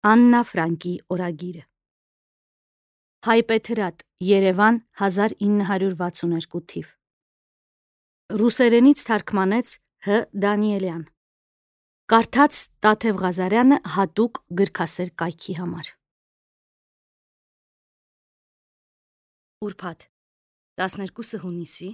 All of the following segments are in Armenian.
Աննա Ֆրանկի օրագիրը։ Հայպեթրատ, Երևան, 1962 թիվ։ Ռուսերենից թարգմանեց Հ. Դանիելյան։ Կարդաց Տաթև Ղազարյանը հատուկ գրքասեր կայքի համար։ Ուրբաթ 12 հունիսի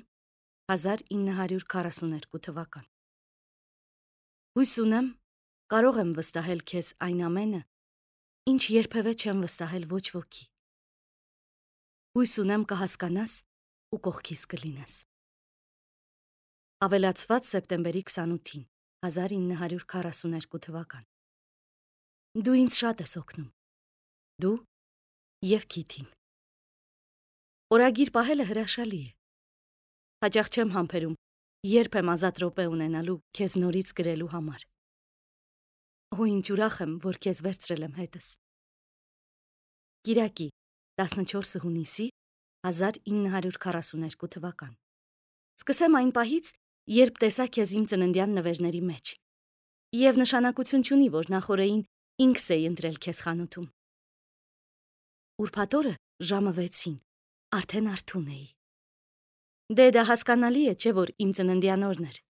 1942 թվական։ Հույս ունեմ, կարող եմ վստահել քեզ այն ամենը, ինչ երբևէ չեմ վստահել ոչ ոքի։ Հույս ունեմ կհասկանաս ու կողքիս կլինես։ Ավելացված սեպտեմբերի 28-ին 1942 թվական։ Դու ինձ շատ ես օգնում։ Դու և Քիթին։ Օրագիր պահելը հրաշալի է։ Հաճախ չեմ համբերում, երբ եմ ազատ րոպե ունենալու քեզ նորից գրելու համար։ Օ, ինչ ուրախ եմ, որ քեզ վերցրել եմ հետս։ Կիրակի 14 հունիսի 1942 թվական։ Սկսեմ այն պահից, երբ տեսա քեզ իմ ծննդյան նվերների մեջ։ Եվ նշանակություն չունի, որ նախօրեին ինքս էի ընտրել քեզ խանութում։ Ուրբաթ օրը ժամը 6-ին արդեն արթուն էի։ Դե դա հասկանալի է, չէ՞ որ իմ ծննդյան օրն էր։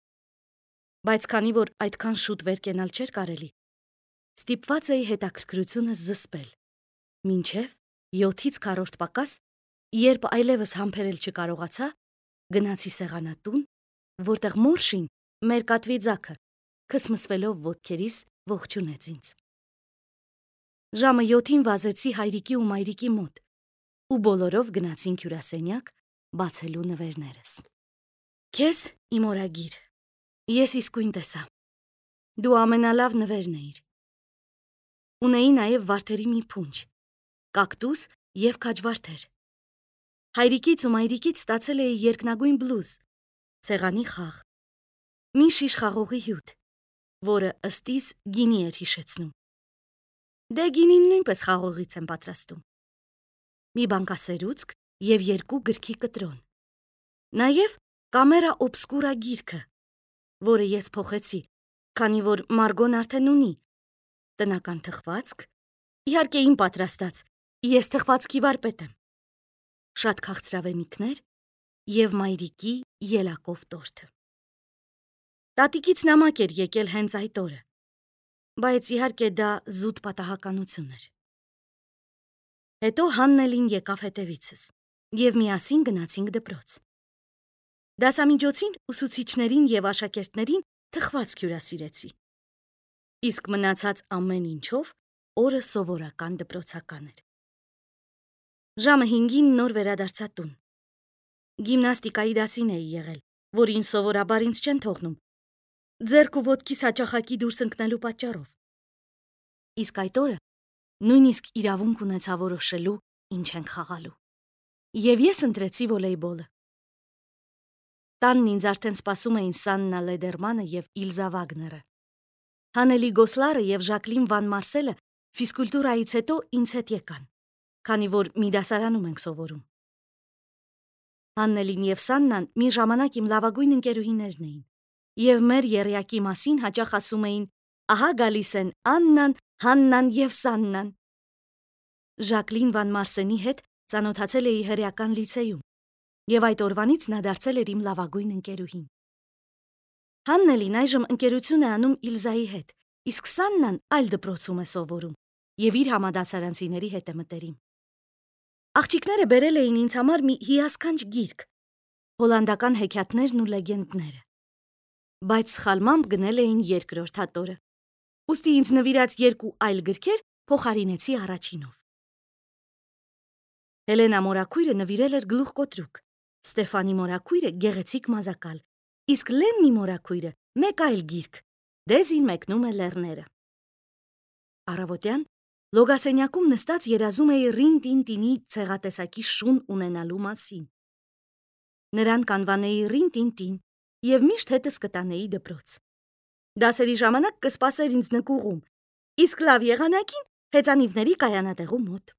Բայց քանի որ այդքան շուտ վեր կենալ չէր կարելի, ստիպված էի հետաքրքրությունս զսպել, մինչև 7-ից քառորդ պակաս, երբ այլևս համբերել չկարողացա, գնացի սեղանատուն, որտեղ Մորշին, մեր կատվի ձագը, քսմսվելով ոտքերիս ողջունեց ինձ։ Ժամը 7-ին վազեցի հայրիկի ու մայրիկի մոտ ու բոլորով գնացինք հյուրասենյակ բացելու նվերներս։ Քեզ իմ օրագիր, ես իսկույն տեսա։ Դու ամենալավ նվերն էիր։ Ունեի նաև վարդերի մի փունջ, կակտուս և քաջվարդեր։ Հայրիկից ու մայրիկից ստացել էի երկնագույն բլուզ, սեղանի խաղ, մի շիշ խաղողի հյութ, որը ըստիս գինի էր հիշեցնում։ Դե գինին նույնպես խաղողից եմ պատրաստում։ Մի բանկասերուցք և 2 գրքի կտրոն։ Նաև Կամերա օբսկուրա գիրքը, որը ես փոխեցի, քանի որ Մարգոն արդեն ունի, տնական թխվածք, իհարկե իմ պատրաստած, ես թխվածքի վարպետ եմ, շատ քաղցրավենիքներ և մայրիկի ելակով տորթը։ Տատիկից նամակ էր եկել հենց այդ օրը, բայց իհարկե դա զուտ պատահականություն էր։ Հետո Հաննելին եկավ հետևիցս, և միասին գնացինք դպրոց։ Դասամիջոցին ուսուցիչներին և աշակերտներին թխվածք հյուրասիրեցի, իսկ մնացած ամեն ինչով օրը սովորական դպրոցական էր։ Ժամը 5-ին նոր վերադարձա տուն։ Գիմնաստիկայի դասին էի եղել, որին սովորաբար ինձ չեն թողնում, ձեռք ու ոտքիս հաճախակի դուրս ընկնելու պատճառով։ Իսկ այդ օրը նույնիսկ իրավունք ունեցա որոշելու ինչ ենք խաղալու։ Եվ ես ընտրեցի վոլեյբոլը։ Տանն ինձ արդեն սպասում էին Սաննա Լեդերմանը և Իլզա Վագները։ Հանելի Գոսլարը և Ժակլին Վան Մարսելը ֆիզկուլտուրայից հետո ինձ հետ եկան, քանի որ մի դասարանում ենք սովորում։ Հաննելին և Սաննան մի ժամանակ իմ լավագույն ընկերուհիներն էին, և մեր եռյակի մասին հաճախ ասում էին. «Ահա գալիս են Աննան, Հաննան և Սաննան»։ Ժակլին Վան Մարսենի հետ ծանոթացել էի հրեական լիցեյում, և այդ օրվանից նա դարձել էր իմ լավագույն ընկերուհին։ Հաննելին այժմ ընկերություն է անում Իլզայի հետ, իսկ Սաննան այլ դպրոցում է սովորում և իր համադասարանցիների հետ է մտերիմ։ Աղջիկները բերել էին ինձ համար մի հիասքանչ գիրք՝ հոլանդական հեքիաթներն ու լեգենդները, բայց սխալմամբ գնել էին երկրորդ հատորը, ուստի ինձ նվիրած 2 այլ գրքեր փոխարինեցի առաջինով։ Հելենա մորաքույրը նվիրել էր գլուխկոտրուկ, Ստեֆանի մորաքույրը գեղեցիկ մազակալ, իսկ Լեննի մորաքույրը մեկ այլ գիրք՝ Դեզին մեկնում է լեռները։ Առավոտյան լոգասենյակում նստած երազում էի Ռին-տին-տինի ցեղատեսակի շուն ունենալու մասին։ Նրան կանվանեի Ռին-տին-տին և միշտ հետս կտանեի դպրոց։ Դասերի ժամանակ կսպասեր ինձ նկուղում, իսկ լավ եղանակին հեծանիվների կայանատեղու մոտ։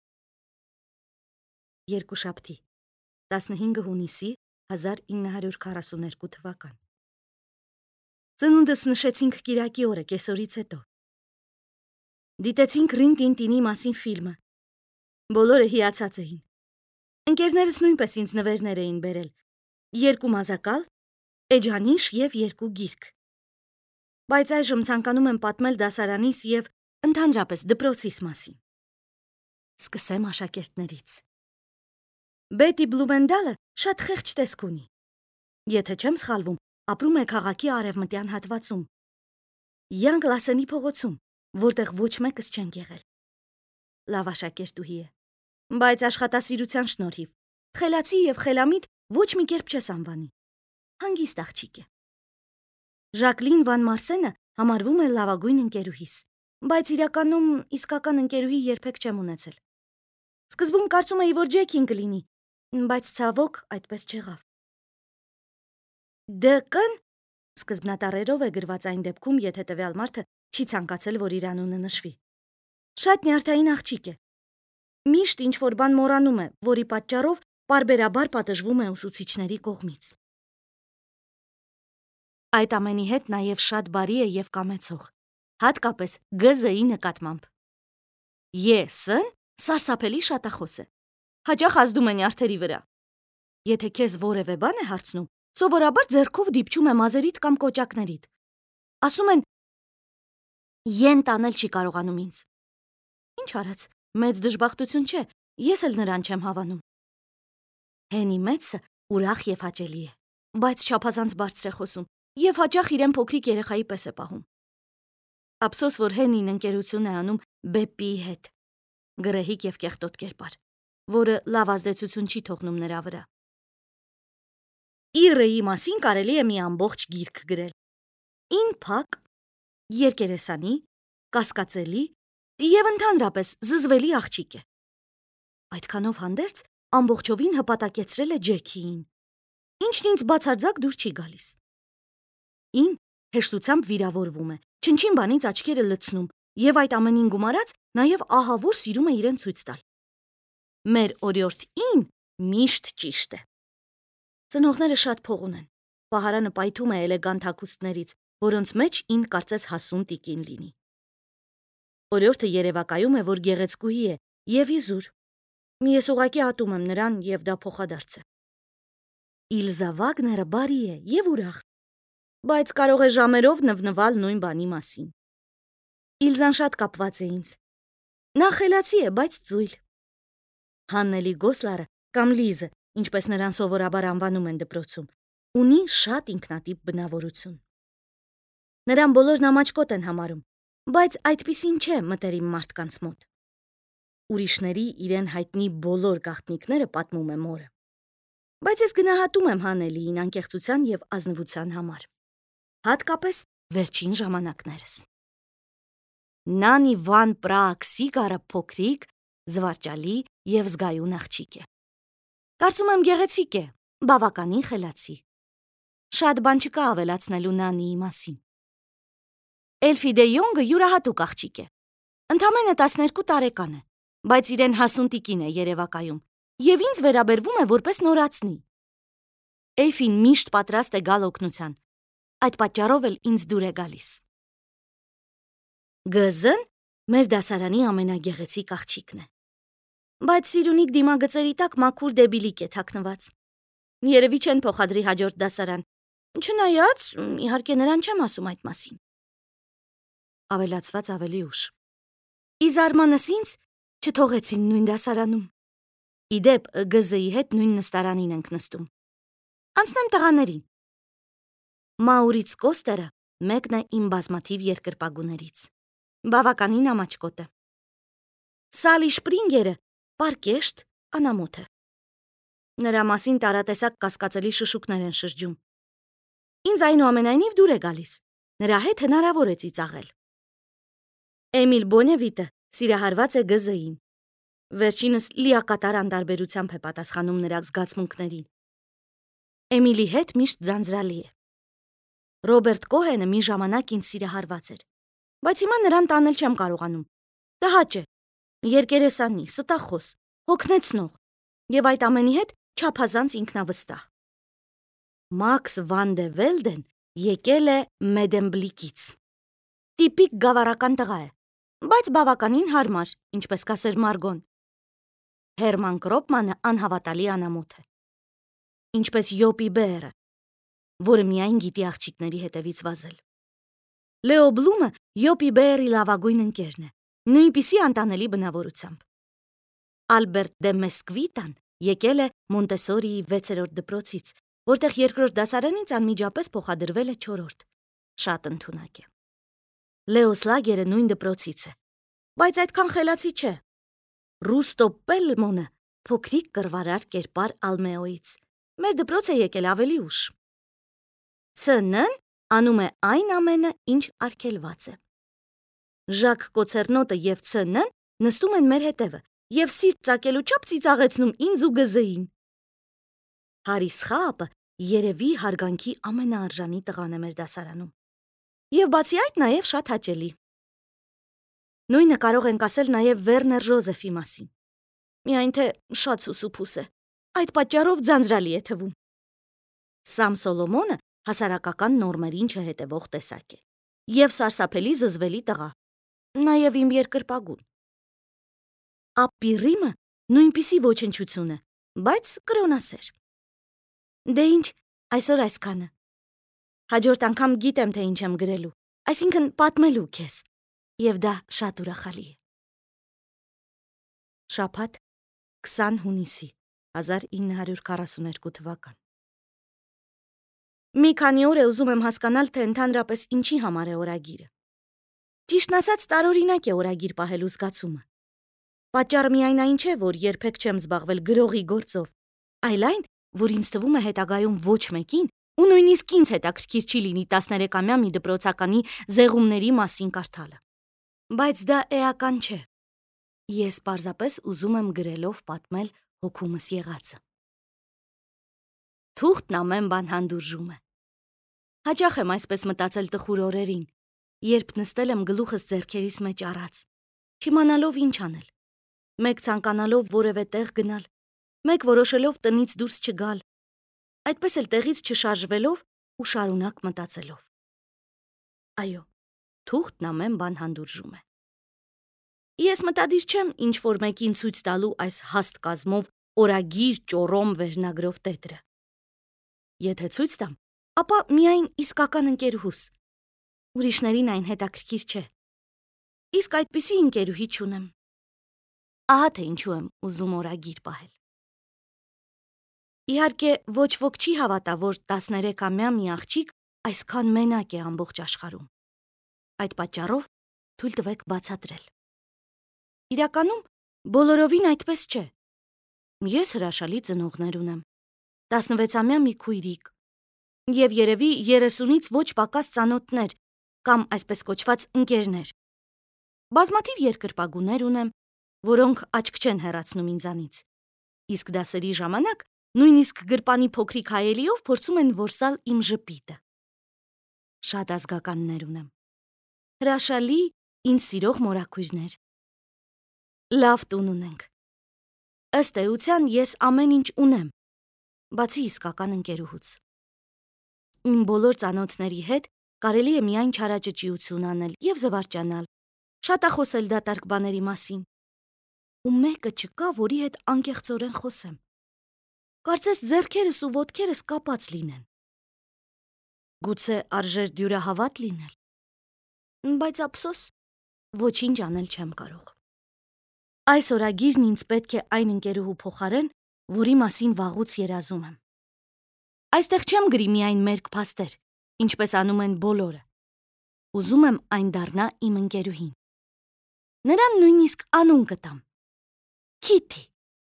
Երկուշաբթի 15 հունիսի 1942 թվական։ Ծնունդս նշեցինք կիրակի օրը կեսօրից հետո։ Դիտեցինք Ռին Տինտինի մասին ֆիլմը։ Բոլորը հիացած էին։ Ընկերներս նույնպես ինձ նվերներ էին բերել. 2 մազակալ, էջանիշ և 2 գիրք։ Բայց այժմ ցանկանում եմ պատմել դասարանիս և ընդհանրապես դպրոցիս մասին։ Սկսեմ աշակերտներից։ Բետի Բլումենդալը շատ խեղճ տեսք ունի։ Եթե չեմ սխալվում, ապրում է քաղաքի արևմտյան հատվածում, Յանգ Լասենի փողոցում, որտեղ ոչ մեկս չենք եղել։ Լավ աշակերտուհի է, բայց աշխատասիրության շնորհիվ խելացի և խելամիտ ոչ մի կերպ չես անվանի։ Հանգիստ աղջիկ է։ Ժակլին Վան Մարսենը համարվում է լավագույն ընկերուհիս, բայց իրականում իսկական ընկերուհի երբեք չեմ ունեցել։ Սկզբում կարծում էի, որ Ջեքին կլինի, բայց ցավոք այդպես չեղավ։ Դկն սկզբնատառերով է գրված այն դեպքում, եթե տվյալ մարդը չի ցանկացել, որ իր անունը նշվի։ Շատ նյարդային աղջիկ է։ Միշտ ինչ-որ բան մոռանում է, որի պատճառով պարբերաբար պատժվում է ուսուցիչների կողմից։ Այդ ամենի հետ նաև շատ բարի է և կամեցող, հատկապես ԳԶ-ի նկատմամբ։ Ե.Ս.-ն սարսափելի շատախոս է։ Հաճախ ազդում է նյարդերի վրա։ Եթե քեզ որևէ բան է հարցնում, սովորաբար ձեռքով դիպչում է մազերիդ կամ կոճակներիդ։ Ասում են, են տանել չի կարողանում ինձ։ Ինչ արած, մեծ դժբախտություն չէ, ես էլ նրան չեմ հավանում։ Հենի մեծը ուրախ և հաճելի է, բայց չափազանց բարձր է խոսում և հաճախ իրեն փոքրիկ երեխայի պես է պահում։ Ափսոս, որ Հենին ընկերություն է անում Բեպպիի հետ, գռեհիկ և կեղտոտ կերպար, որը լավ ազդեցություն չի թողնում նրա վրա։ Իրեի մասին կարելի է մի ամբողջ գիրք գրել։ Ին փակ, երկերեսանի, կասկածելի և ընդհանրապես զզվելի աղջիկ է։ Այդքանով հանդերձ ամբողջովին հպատակեցրել է Ջեքիին, ինչն ինձ բացարձակ դուր չի գալիս։ Ին հեշտությամբ վիրավորվում է, չնչին բանից աչքերը լցնում և այդ ամենին գումարած նաև ահավոր սիրում է իրեն ցույց տալ։ Մեր օրիորդ Ին միշտ ճիշտ է։ Ծնողները շատ փող ունեն։ Պահարանը պայթում է էլեգանտ հագուստներից, որոնց մեջ Ին կարծես հասուն տիկին լինի։ Օրիորդը երևակայում է, որ գեղեցկուհի է և իզուր։ Ես ուղղակի ատում եմ նրան և դա փոխադարձ է։ Իլզա Վագները բարի է և ուրախ, բայց կարող է ժամերով նվնվալ նույն բանի մասին։ Իլզան շատ կապված է ինձ։ Նա խելացի է, բայց ծույլ։ Հաննելի Գոսլարը կամ Լիզը, ինչպես նրան սովորաբար անվանում են դպրոցում, ունի շատ ինքնատիպ բնավորություն։ Նրան բոլորն ամաչկոտ են համարում, բայց այդպիսին չէ մտերիմ մարդկանց մոտ։ Ուրիշների իրեն հայտնի բոլոր գաղտնիքները պատմում է մորը։ Բայց ես գնահատում եմ Հանելիին անկեղծության և ազնվության համար, հատկապես վերջին ժամանակներս։ Նանի Վան Պրաակ Սիգարը փոքրիկ, զվարճալի և զգայուն աղջիկ է։ Կարծում եմ գեղեցիկ է, բավականին խելացի։ Շատ բան չկա ավելացնելու Նանիի մասին։ Էլֆի դե Յոնգը յուրահատուկ աղջիկ է։ Ընդամենը 12 տարեկան է, բայց իրեն հասուն տիկին է երևակայում և ինձ վերաբերվում է որպես նորածնի։ Էյֆին միշտ պատրաստ է գալ օգնության, այդ պատճառով էլ ինձ դուր է գալիս։ Գզն մեր դասարանի ամենագեղեցիկ աղջիկն է, բայց սիրունիկ դիմագծերի տակ մաքուր դեբիլիկ է թաքնված։ Երևի չեն փոխադրի հաջորդ դասարան, չնայած իհարկե նրան չեմ ասում այդ մասին։ Ավելացված ավելի ուշ։ Ի զարմանս ինձ չթողեցին նույն դասարանում։ Իդեպ ԳԶ-ի հետ նույն նստարանին ենք նստում։ Անցնեմ տղաներին։ Մաուրից Կոստերը մեկն է իմ բազմաթիվ երկրպագուներից։ Բավականին ամաչկոտ է։ Սալի Շպրինգերը պարկեշտ, անամոթ է։ Նրա մասին տարատեսակ կասկածելի շշուկներ են շրջում։ Ինձ այնուամենայնիվ դուր է գալիս։ Նրա հետ հնարավոր է ծիծաղել։ Էմիլ Բոնևիտը սիրահարված է ԳԶ-ին։ Վերջինս լիակատար անտարբերությամբ է պատասխանում նրա զգացմունքներին։ Էմիլի հետ միշտ ձանձրալի է։ Ռոբերտ Կոհենը մի ժամանակ ինձ սիրահարված էր, բայց հիմա նրան տանել չեմ կարողանում։ Տհաճ է, երկերեսանի, ստախոս, հոգնեցնող և այդ ամենի հետ չափազանց ինքնավստահ։ Մաքս Վան դե Վելդեն եկել է Մեդենբլիկից։ Տիպիկ գավառական տղա է, բայց բավականին հարմար, ինչպես կասեր Մարգոն։ Հերման Կրոպմանը անհավատալի անամոթ է։ Ինչպես Յոպի Բերը, որը միայն գիտի աղջիկների հետևից վազել։ Լեո Բլումը Յոպի Բերի լավագույն ընկերն է, նույնպիսի անտանելի բնավորությամբ։ Ալբերտ դե Մեսկվիտան եկել է Մոնտեսորիի 6-րդ դպրոցից, որտեղ երկրորդ դասարանից անմիջապես փոխադրվել է 4-րդ։ Շատ ընդունակ է։ Լեո Սլագերը նույն դպրոցից է, բայց այդքան խելացի չէ։ Ռուստո Պելմոնը փոքրիկ կռվարար կերպար Ալմեոից։ Մեր դպրոց է եկել ավելի ուշ։ Ց.Ն.-ն անում է այն ամենը, ինչ արգելված է։ Ժակ Կոցերնոտը և Ց.Ն.-ն նստում են մեր հետևը և սիրտ ծակելու չափ ծիծաղեցնում ինձ ու Գզեին։ Հարիս Խաապը երևի հարգանքի ամենաարժանի տղան է մեր դասարանում։ Եվ բացի այդ նաև շատ հաճելի։ Նույնը կարող ենք ասել նաև Վերներ Ժոզեֆի մասին։ Միայն թե շատ սուսուփուս է, այդ պատճառով ձանձրալի է թվում։ Սամ Սոլոմոնը հասարակական նորմերին չհետևող տեսակ է և սարսափելի զզվելի տղա, նաև իմ երկրպագուն։ Ապպիրիմը նույնպիսի ոչնչություն է, բայց կրոնասեր։ Դե ինչ, այսօր այսքանը։ Հաջորդ անգամ գիտեմ, թե ինչ եմ գրելու, այսինքն պատմելու քեզ, և դա շատ ուրախալի է։ Շաբաթ 20 հունիսի 1942 թվական։ Մի քանի օր է ուզում եմ հասկանալ, թե ընդհանրապես ինչի համար է օրագիրը։ Ճիշտն ասած, տարօրինակ է օրագիր պահելու զգացումը։ Պատճառը միայն այն չէ, որ երբեք չեմ զբաղվել գրողի գործով, այլ այն, որ ինձ թվում է հետագայում ոչ մեկին, ու նույնիսկ ինձ հետաքրքիր չի լինի 13-ամյա մի դպրոցականի զեղումների մասին կարդալը։ Բայց դա էական չէ։ Ես պարզապես ուզում եմ գրելով պատմել հոգումս եղածը։ Թուղթն ամեն բան հանդուրժում է։ Հաճախ եմ այսպես մտածել տխուր օրերին, երբ նստել եմ գլուխս ձեռքերիս մեջ առած, չիմանալով ինչ անել, մեկ ցանկանալով որևէ տեղ գնալ, մեկ որոշելով տնից դուրս չգալ, այդպես էլ տեղից չշարժվելով ու շարունակ մտածելով։ Այո, թուղթն ամեն բան հանդուրժում է։ Ես մտադիր չեմ ինչ-որ մեկին ցույց տալու այս հաստ կազմով օրագիր ճոռոմ վերնագրով տետրը։ Եթե ցույց տամ, ապա միայն իսկական ընկերուհուս։ Ուրիշներին այն հետաքրքիր չէ։ Իսկ այդպիսի ընկերուհի չունեմ։ Ահա թե ինչու եմ ուզում օրագիր պահել։ Իհարկե, ոչ ոք չի հավատա, որ 13-ամյա մի աղջիկ այսքան մենակ է ամբողջ աշխարհում։ Այդ պատճառով թույլ տվեք բացատրել։ Իրականում բոլորովին այդպես չէ։ Ես հրաշալի ծնողներ ունեմ, 16-ամյա մի քույրիկ, և երևի 30-ից ոչ պակաս ծանոթներ, կամ այսպես կոչված ընկերներ։ Բազմաթիվ երկրպագուներ ունեմ, որոնք աչք չեն հեռացնում ինձանից, իսկ դասերի ժամանակ նույնիսկ գրպանի փոքրիկ հայելիով փորձում են որսալ իմ ժպիտը։ Շատ ազգականներ ունեմ։ Հրաշալի, ինձ սիրող մորաքույրներ։ Լավ տուն ունենք։ Ըստ էության ես ամեն ինչ ունեմ, բացի իսկական ընկերուհուց։ Իմ բոլոր ծանոթների հետ կարելի է միայն չարաճճիություն անել և զվարճանալ, շատախոսել դատարկ բաների մասին։ Ու մեկը չկա, որի հետ անկեղծորեն խոսեմ։ Կարծես ձեռքերս ու ոտքերս կապած լինեն։ Գուցե արժեր դյուրահավատ լինել, բայց ափսոս, ոչինչ անել չեմ կարող։ Այս օրագիրն ինձ պետք է այն ընկերուհու փոխարեն, որի մասին վաղուց երազում եմ։ Այստեղ չեմ գրի միայն մերկ փաստեր, ինչպես անում են բոլորը։ Ուզում եմ այն դառնա իմ ընկերուհին։ Նրան նույնիսկ անուն կտամ՝ Քիթի։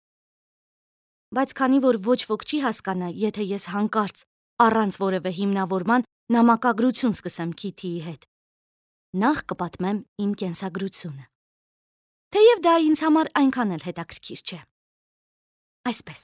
Բայց քանի որ ոչ ոք չի հասկանա, եթե ես հանկարծ, առանց որևէ հիմնավորման, նամակագրություն սկսեմ Քիթիի հետ, նախ կպատմեմ իմ կենսագրությունը։ Թեև դա ինձ համար այնքան էլ հետաքրքիր չէ։ Այսպես.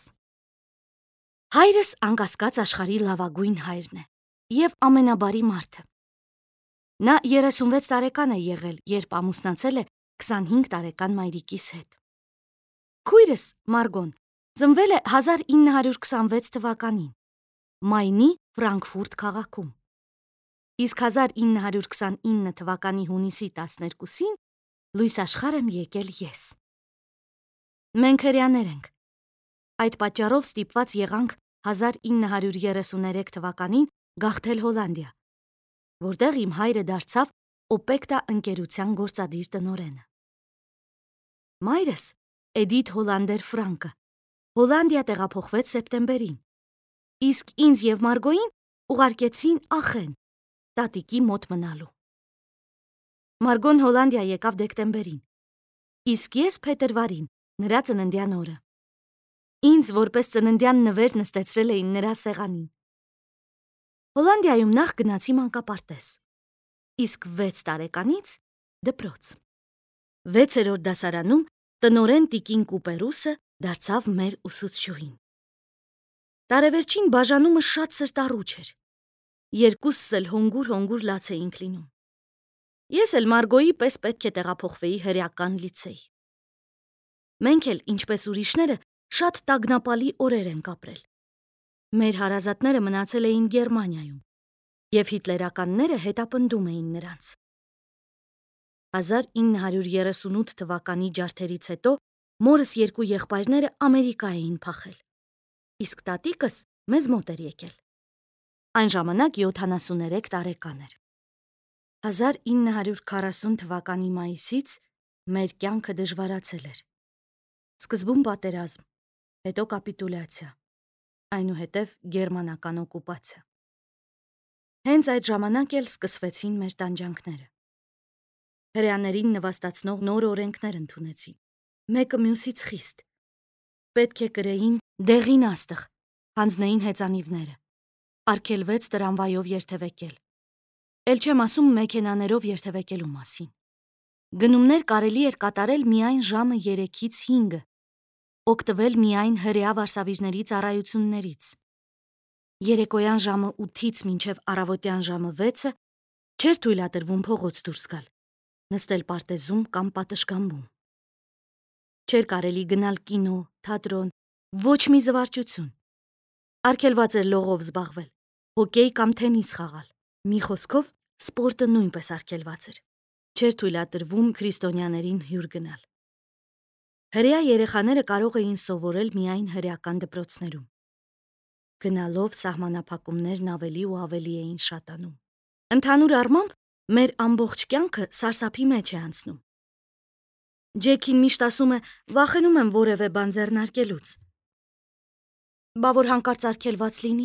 Հայրս անկասկած աշխարհի լավագույն հայրն է և ամենաբարի մարդը։ Նա 36 տարեկան է եղել, երբ ամուսնացել է 25 տարեկան մայրիկիս հետ։ Քույրս Մարգոն ծնվել է 1926 թվականին, Մայնի Ֆրանկֆուրտ քաղաքում։ Իսկ 1929 թվականի հունիսի 12-ին լույս աշխարհ եմ եկել ես։ Մենք հրեաներ ենք։ Այդ պատճառով ստիպված եղանք 1933 թվականին գաղթել Հոլանդիա, որտեղ իմ հայրը դարձավ Օպեկտա ընկերության գործադիր տնօրենը։ Մայրս, Էդիթ Հոլանդեր Ֆրանկը, Հոլանդիա տեղափոխվեց սեպտեմբերին, իսկ ինձ և Մարգոյին ուղարկեցին Ախեն, տատիկի մոտ մնալու։ Մարգոն Հոլանդիա եկավ դեկտեմբերին, իսկ ես փետրվարին, նրա ծննդյան օրը։ Ինձ որպես ծննդյան նվեր նստեցրել էին նրա սեղանին։ Հոլանդիայում նախ գնացի մանկապարտեզ, իսկ 6 տարեկանից դպրոց։ 6-րդ դասարանում տնօրեն տիկին Կուպերուսը դարձավ մեր ուսուցչուհին։ Տարեվերջին բաժանումը շատ սրտառուչ էր։ Երկուսս էլ հոնգուր լաց էինք լինում։ Ես էլ Մարգոյի պես պետք է տեղափոխվեի հրեական լիցեյ։ Մենք էլ, ինչպես ուրիշները, շատ տագնապալի օրեր ենք ապրել։ Մեր հարազատները մնացել էին Գերմանիայում, և հիտլերականները հետապնդում էին նրանց։ 1938 թվականի ջարդերից հետո մորս 2 եղբայրները Ամերիկա էին փախել, իսկ տատիկս մեզ մոտ էր եկել։ Այն ժամանակ 73 տարեկան էր։ 1940 թվականի մայիսից մեր կյանքը դժվարացել էր։ Սկզբում պատերազմ, հետո կապիտուլյացիա, այնուհետև գերմանական օկուպացիա։ Հենց այդ ժամանակ էլ սկսվեցին մեր տանջանքները։ Հրեաներին նվաստացնող նոր օրենքներ ընդունեցին, մեկը մյուսից խիստ։ Պետք է կրեին դեղին աստղ, հանձնեին հեծանիվները, արգելվեց տրամվայով երթևեկել։ Էլ չեմ ասում մեքենաներով երթևեկելու մասին։ Գնումներ կարելի էր կատարել միայն ժամը 3-ից 5, օգտվել միայն հրեա վարսավիժների ծառայություններից։ Երեկոյան ժամը 8-ից մինչև առավոտյան ժամը 6 չէր թույլատրվում փողոց դուրս գալ, նստել պարտեզում կամ պատշգամբում։ Չէր կարելի գնալ կինո, թատրոն, ոչ մի զվարճություն։ Արգելված էր լողով զբաղվել, հոկեյ կամ թենիս խաղալ։ Մի խոսքով, սպորտը նույնպես արգելված էր։ Չէր թույլատրվում քրիստոնյաներին հյուր գնալ։ Հրեա երեխաները կարող էին սովորել միայն հրեական դպրոցներում։ Գնալով սահմանափակումներն ավելի ու ավելի էին շատանում։ Ընդհանուր առմամբ, մեր ամբողջ կյանքը սարսափի մեջ է անցնում։ Ջեքին միշտ ասում է, վախենում եմ որևէ բան ձեռնարկելուց։ Բա որ հանկարծ արգելված լինի։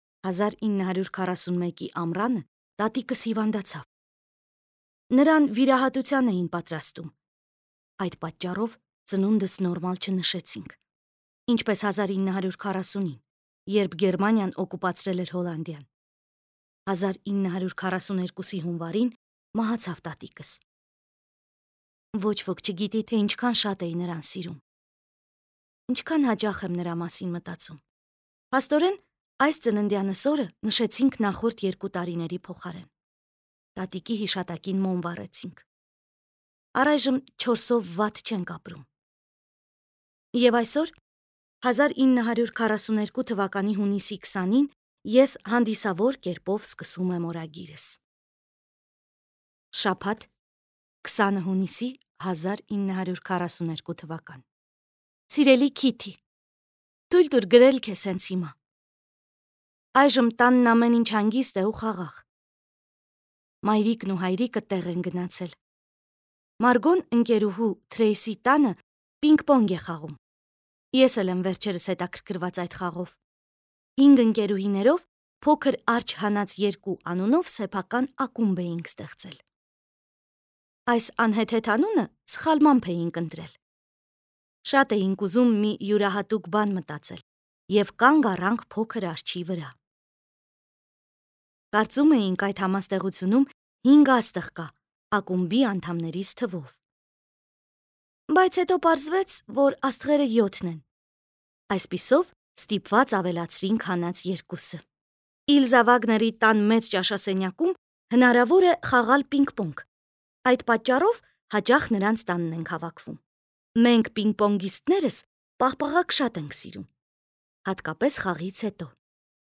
1941-ի ամռանը տատիկս հիվանդացավ։ Նրան վիրահատության էին պատրաստում։ Այդ պատճառով ծնունդս նորմալ չնշեցինք։ Ինչպես 1940-ին, երբ Գերմանիան օկուպացրել էր Հոլանդիան։ 1942-ի հունվարին մահացավ տատիկս։ Ոչ ոք չգիտի, թե ինչքան շատ էի նրան սիրում։ Ինչքան հաճախ եմ նրա մասին մտածում։ Փաստորեն, այս ծննդյանս օրը նշեցինք նախորդ 2 տարիների փոխարեն։ Տատիկի հիշատակին մոմ վառեցինք։ Առայժմ 4-ով վատ չենք ապրում։ Եվ այսօր, 1942 թվականի հունիսի 20-ին, ես հանդիսավոր կերպով սկսում եմ օրագիրս։ Շաբաթ, 20 հունիսի 1942 թվական։ Սիրելի Քիթի, թույլ տուր գրել քեզ հենց հիմա։ Այժմ տանն ամեն ինչ հանգիստ է ու խաղաղ։ Մայրիկն ու հայրիկը տեղ են գնացել։ Մարգոն ընկերուհու Թրեյսի տանը պինգ-պոնգ է խաղում։ Ես էլ եմ վերջերս հետաքրքրված այդ խաղով։ 5 ընկերուհիներով փոքր Արջ հանած 2 անունով սեփական ակումբ էինք ստեղծել։ Այս անհեթեթ անունը սխալմամբ էինք ընտրել։ Շատ էինք ուզում մի յուրահատուկ բան մտածել և կանգ առանք փոքր արջի վրա։ Կարծում էինք այդ համաստեղությունում 5 աստղ կա ակումբի անդամներիս թվով։ Բայց հետո պարզվեց, որ աստղերը 7 են։ Այսպիսով ստիպված ավելացրինք հանած 2-ը։ Իլզա Վագների տան մեծ ճաշասենյակում հնարավոր է խաղալ պինգ-պոնգ։ Այդ պատճառով հաճախ նրանց տանն ենք հավաքվում։ Մենք պինգ-պոնգիստներս պաղպաղակ շատ ենք սիրում, հատկապես խաղից հետո։